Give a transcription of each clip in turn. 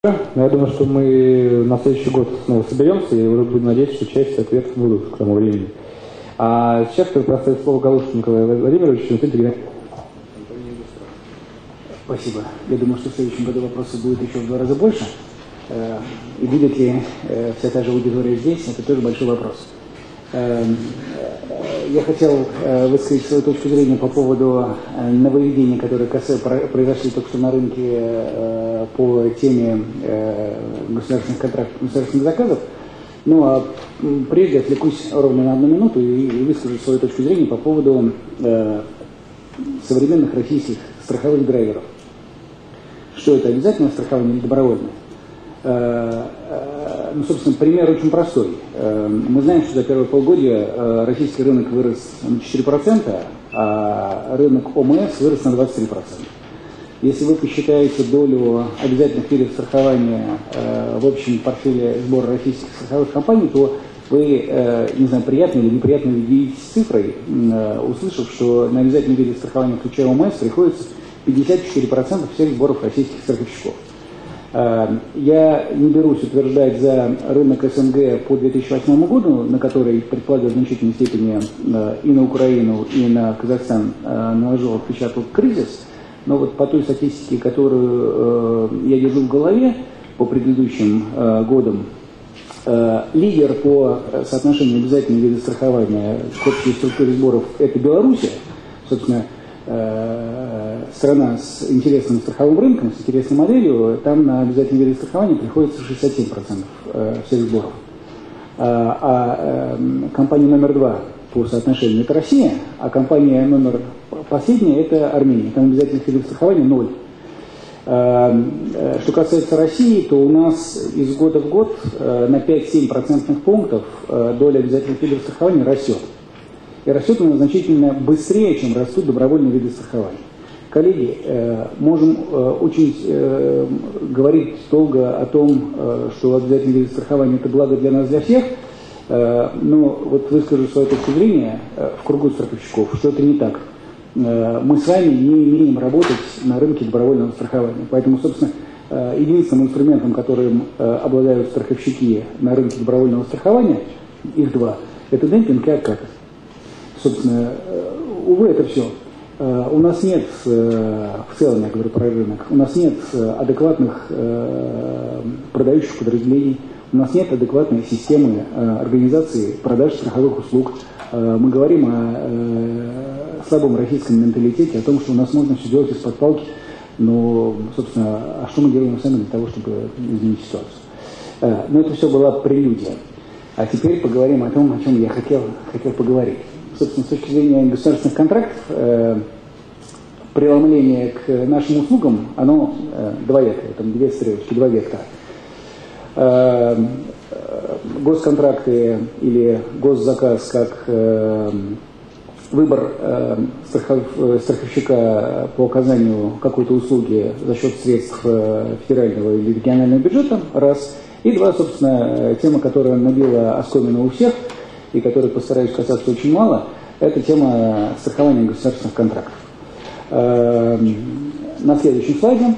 Я думаю, что мы на следующий год снова соберемся и уже будем надеяться, что часть ответов будут к тому времени. А сейчас я предоставляю слово Галушину Николаю Владимировичу. Спасибо. Я думаю, что в следующем году вопросов будет еще в 2 раза больше. И будет ли вся та же аудитория здесь, это тоже большой вопрос. Я хотел высказать свою точку зрения по поводу нововведений, которые произошли только что на рынке по теме государственных контрактов, государственных заказов. Ну а прежде отвлекусь ровно на 1 минуту и выскажу свою точку зрения по поводу современных российских страховых драйверов. Что это, обязательное страхование или добровольное? Ну, собственно, пример очень простой. Мы знаем, что за первое полугодие российский рынок вырос на 4%, а рынок ОМС вырос на 23%. Если вы посчитаете долю обязательных видов страхования в общем портфеле сбора российских страховых компаний, то вы, не знаю, приятно или неприятно удивитесь цифрой, услышав, что на обязательные виды страхования, включая ОМС, приходится 54% всех сборов российских страховщиков. Я не берусь утверждать за рынок СНГ по 2008 году, на который, предполагаю, в значительной степени и на Украину, и на Казахстан наложил отпечаток кризис, но вот по той статистике, которую я держу в голове по предыдущим годам, лидер по соотношению обязательных видов страхования к общей структуре сборов – это Белоруссия, собственно, страна с интересным страховым рынком, с интересной моделью, там на обязательные виды страхования приходится 67% всех сборов. Компания номер 2 по соотношению – это Россия, а компания номер последняя – это Армения. Там обязательных видов страхования 0. Что касается России, то у нас из года в год на 5-7% пунктов доля обязательных видов страхования растет. И растет она значительно быстрее, чем растут добровольные виды страхования. Коллеги, можем очень говорить долго о том, что обязательные виды страхования – это благо для нас, для всех, но вот выскажу свою точку зрения в кругу страховщиков, что это не так. Мы с вами не умеем работать на рынке добровольного страхования. Поэтому, собственно, единственным инструментом, которым обладают страховщики на рынке добровольного страхования, их 2, это демпинг и откаты. Собственно, увы, это все. У нас нет, в целом я говорю про рынок, у нас нет адекватных продающих подразделений, у нас нет адекватной системы организации продаж страховых услуг. Мы говорим о слабом российском менталитете, о том, что у нас можно все делать из-под палки, но, собственно, а что мы делаем сами для того, чтобы изменить ситуацию? Но это все была прелюдия. А теперь поговорим о том, о чем я хотел поговорить. Собственно, с точки зрения государственных контрактов, преломление к нашим услугам, оно двоякое, там 2 стрелочки, 2 вектора. Госконтракты или госзаказ как выбор страховщика по оказанию какой-то услуги за счет средств федерального или регионального бюджета, раз. И 2, собственно, тема, которая набила оскомину у всех, и которой постараюсь касаться очень мало, это тема страхования государственных контрактов. На следующем слайде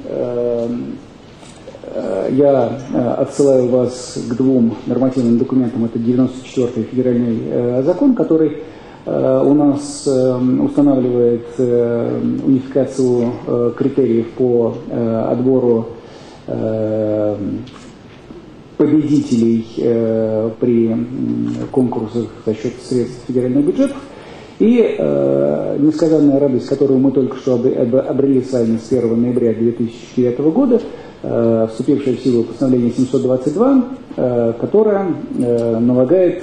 я отсылаю вас к 2 нормативным документам. Это 94-й федеральный закон, который у нас устанавливает унификацию критериев по отбору победителей при конкурсах за счет средств федеральных бюджетов. И несказанная радость, которую мы только что обрели с вами с 1 ноября 2009 года, вступившее в силу постановление 722, которое налагает,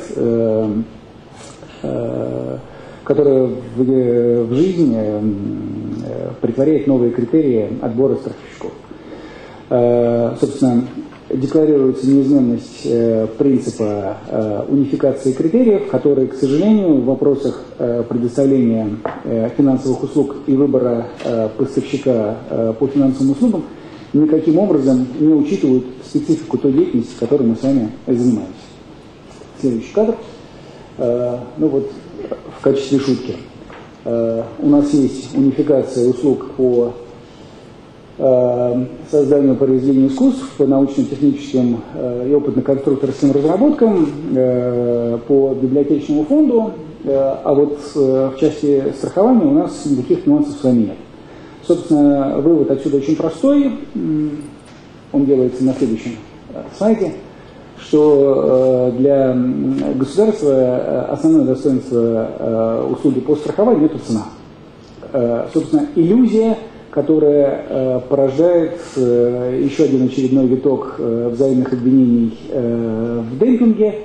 которое в жизнь претворяет новые критерии отбора страховщиков. Собственно, декларируется неизменность принципа унификации критериев, которые, к сожалению, в вопросах предоставления финансовых услуг и выбора поставщика по финансовым услугам никаким образом не учитывают специфику той деятельности, которой мы с вами занимаемся. Следующий кадр. Ну вот, в качестве шутки. У нас есть унификация услуг по созданию произведений искусств, по научно-техническим и опытно-конструкторским разработкам, по библиотечному фонду, а вот в части страхования у нас никаких нюансов с вами нет. Собственно, вывод отсюда очень простой, он делается на следующем слайде, что для государства основное достоинство услуги по страхованию – это цена. Собственно, иллюзия, которая порождает еще один очередной виток взаимных обвинений в демпинге,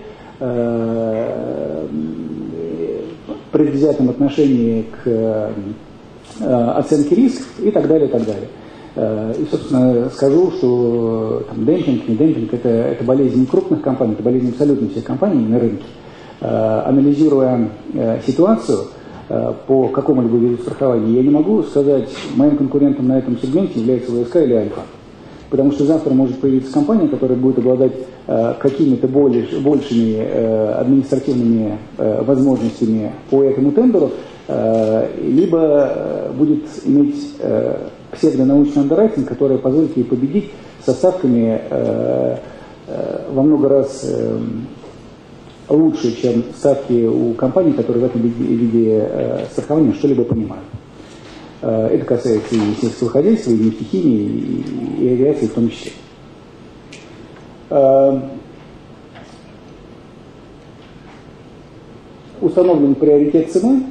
предвзятом отношении к оценке рисков и так далее, и так далее. И, собственно, скажу, что там, демпинг, не демпинг, это болезнь крупных компаний, это болезнь абсолютно всех компаний на рынке. Анализируя ситуацию по какому-либо виду страхования, я не могу сказать, моим конкурентом на этом сегменте является ВСК или Альфа. Потому что завтра может появиться компания, которая будет обладать какими-то большими административными возможностями по этому тендеру, либо будет иметь псевдонаучный андеррайтинг, который позволит ей победить со ставками во много раз лучше, чем ставки у компаний, которые в этом виде страхования что-либо понимают. Это касается и сельского хозяйства, и нефтехимии, и авиации в том числе. Установлен приоритет цены.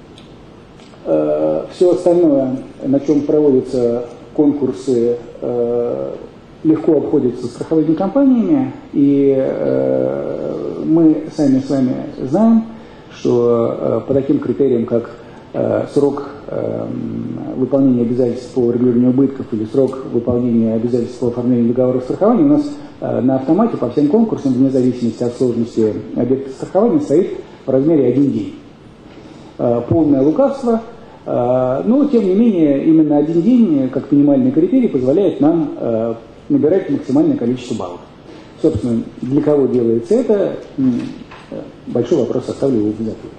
Все остальное, на чем проводятся конкурсы, легко обходится страховыми компаниями, и мы сами с вами знаем, что по таким критериям, как срок выполнения обязательств по регулированию убытков или срок выполнения обязательств по оформлению договора страхования, у нас на автомате по всем конкурсам, вне зависимости от сложности объекта страхования, стоит в размере 1 день. Полное лукавство, но тем не менее именно 1 день, как минимальный критерий, позволяет нам набирать максимальное количество баллов. Собственно, для кого делается это, большой вопрос, оставлю его без ответа.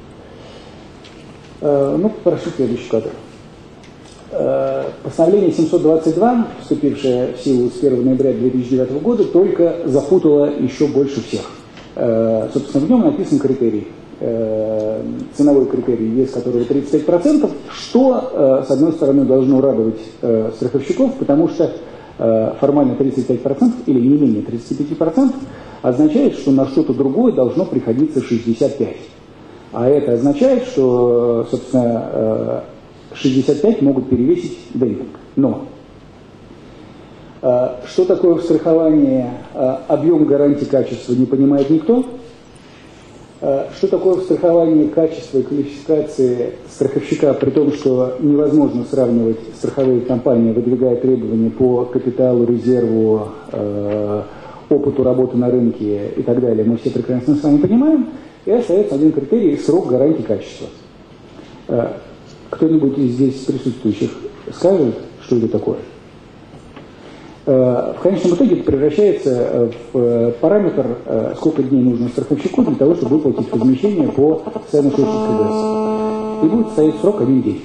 Ну, прошу следующий кадр. Постановление 722, вступившее в силу с 1 ноября 2009 года, только запутало еще больше всех. Собственно, в нем написан критерий, ценовой критерий, вес которого 35%, что, с одной стороны, должно радовать страховщиков, потому что формально 35% или не менее 35% означает, что на что-то другое должно приходиться 65%. А это означает, что, собственно, 65 могут перевесить демпинг. Но что такое в страховании объем гарантии качества, не понимает никто. Что такое в страховании качества и квалификации страховщика, при том, что невозможно сравнивать страховые компании, выдвигая требования по капиталу, резерву, опыту работы на рынке и так далее, мы все прекрасно с вами понимаем. И остается один критерий – срок гарантии качества. Кто-нибудь из здесь присутствующих скажет, что это такое? В конечном итоге это превращается в параметр, сколько дней нужно страховщику для того, чтобы выплатить возмещение по социальной службе КДС. И будет стоять срок 1 день.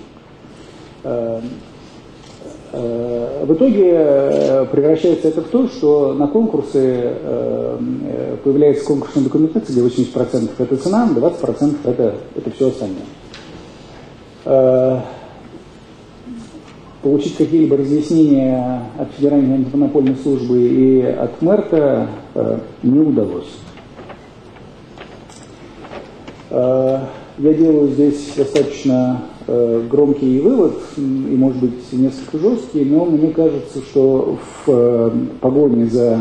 В итоге превращается это в то, что на конкурсы появляется конкурсная документация, где 80% это цена, 20% это все остальное. Получить какие-либо разъяснения от Федеральной антимонопольной службы и от МЭРТа не удалось. Я делаю здесь достаточно громкий вывод, и, может быть, несколько жесткий, но мне кажется, что в погоне за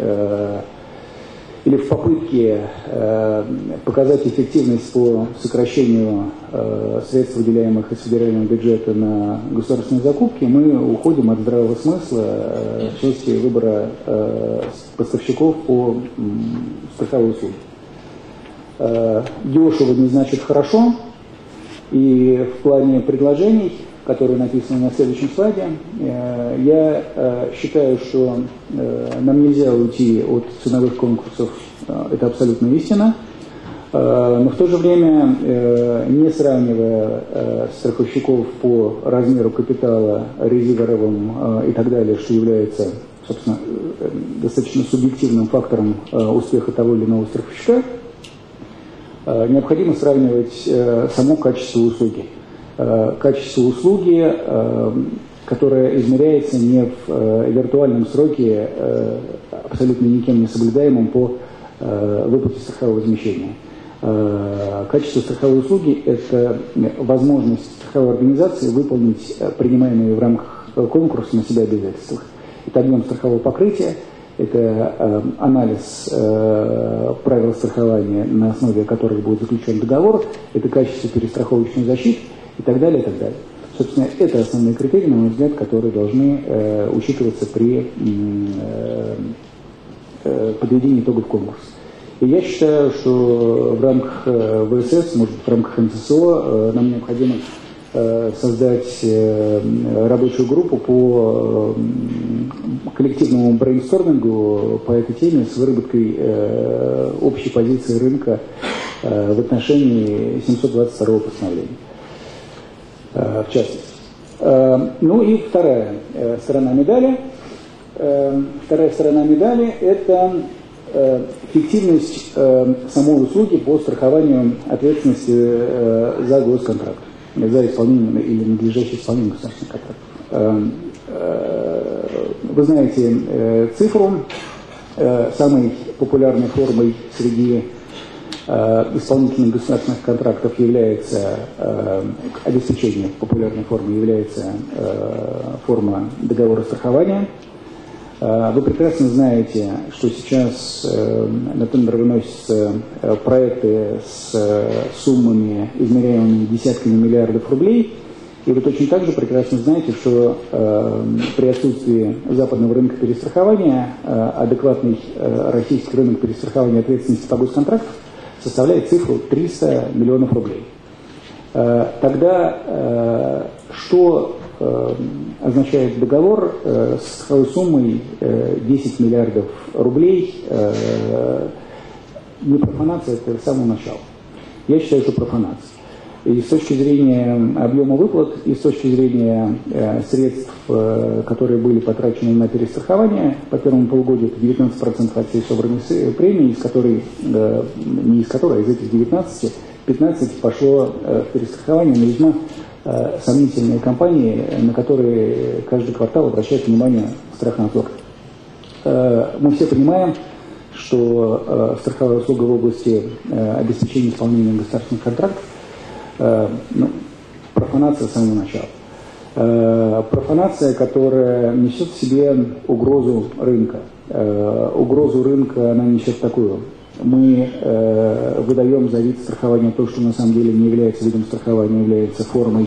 или в попытке показать эффективность по сокращению средств, выделяемых из федерального бюджета на государственные закупки, мы уходим от здравого смысла в части выбора поставщиков по страховой услуге. Дешево не значит хорошо, и в плане предложений, которые написаны на следующем слайде, я считаю, что нам нельзя уйти от ценовых конкурсов, это абсолютно истина. Но в то же время, не сравнивая страховщиков по размеру капитала, резервовым и так далее, что является, собственно, достаточно субъективным фактором успеха того или иного страховщика, необходимо сравнивать само качество услуги. Качество услуги, которое измеряется не в виртуальном сроке, абсолютно никем не соблюдаемом по выплате страхового возмещения. Качество страховой услуги – это возможность страховой организации выполнить принимаемые в рамках конкурса на себя обязательства. Это объем страхового покрытия, это анализ правил страхования, на основе которых будет заключен договор, это качество перестраховочной защиты и так далее, и так далее. Собственно, это основные критерии, на мой взгляд, которые должны учитываться при подведении итогов конкурса. И я считаю, что в рамках ВСС, может быть, в рамках НССО нам необходимо создать рабочую группу по коллективному брейнстормингу по этой теме с выработкой общей позиции рынка в отношении 722 постановления, в частности. Ну и вторая сторона медали. Вторая сторона медали – это эффективность самой услуги по страхованию ответственности за госконтракт, за исполнение или надлежащее исполнение государственных контрактов. Вы знаете цифру. Самой популярной формой среди исполнительных государственных контрактов является обеспечение популярной формой является форма договора страхования. Вы прекрасно знаете, что сейчас на тендер выносятся проекты с суммами, измеряемыми десятками миллиардов рублей. И вы точно так же прекрасно знаете, что при отсутствии западного рынка перестрахования адекватный российский рынок перестрахования ответственности по госконтрактам составляет цифру 300 миллионов рублей. Тогда что означает договор с страховой суммой 10 миллиардов рублей? Не профанация, это с самого начала. Я считаю, что профанация. И с точки зрения объема выплат, и с точки зрения средств, которые были потрачены на перестрахование, по первому полугодию это 19% от всей собранной премии, из этих 19, 15 пошло в перестрахование на весьма сомнительные компании, на которые каждый квартал обращает внимание Страхнадзор. Мы все понимаем, что страховая услуга в области обеспечения исполнения государственных контрактов профанация с самого начала. Профанация, которая несет в себе угрозу рынка. Угрозу рынка она несет такую. Мы выдаем за вид страхования то, что на самом деле не является видом страхования, является формой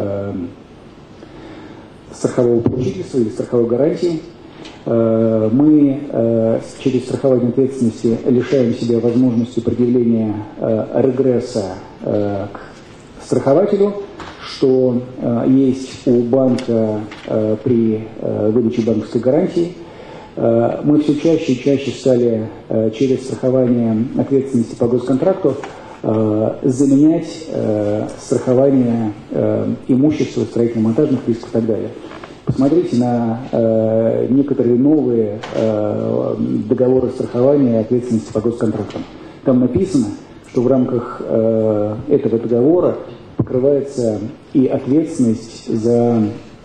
страхового поручительства или страховой гарантии. Мы через страхование ответственности лишаем себя возможности предъявления регресса к страхователю, что есть у банка при выдаче банковской гарантии. Мы все чаще и чаще стали через страхование ответственности по госконтракту заменять страхование имущества, строительно-монтажных рисков и так далее. Посмотрите на некоторые новые договоры страхования ответственности по госконтрактам. Там написано, что в рамках этого договора покрывается и ответственность за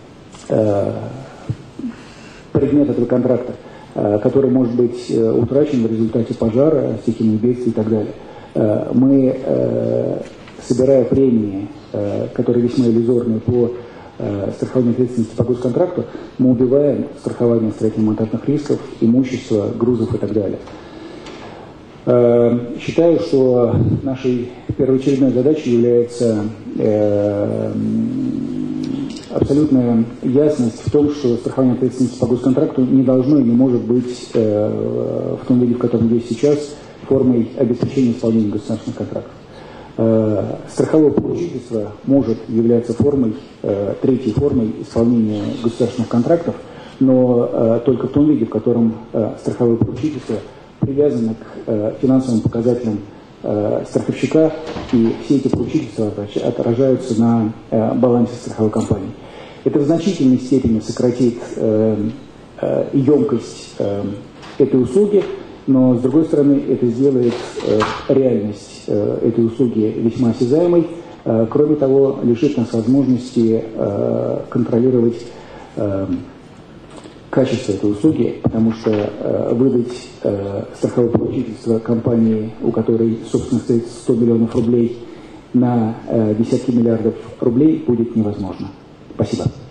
предмет этого контракта, который может быть утрачен в результате пожара, стихийных бедствий и так далее. Мы, собирая премии, которые весьма иллюзорные по страхованию ответственности по госконтракту, мы убиваем страхование строительно-монтажных рисков, имущества, грузов и так далее. Считаю, что нашей первоочередной задачей является абсолютная ясность в том, что страхование ответственности по госконтракту не должно и не может быть в том виде, в котором есть сейчас, формой обеспечения исполнения государственных контрактов. Страховое поручительство может являться формой, третьей формой исполнения государственных контрактов, но только в том виде, в котором страховое поручительство привязано к финансовым показателям страховщика, и все эти поручительства отражаются на балансе страховой компании. Это в значительной степени сократит емкость этой услуги, но, с другой стороны, это сделает реальность этой услуги весьма осязаемой. Кроме того, лишит нас возможности контролировать качество этой услуги, потому что выдать страховое поручительство компании, у которой собственность стоит 100 миллионов рублей, на десятки миллиардов рублей будет невозможно. Спасибо.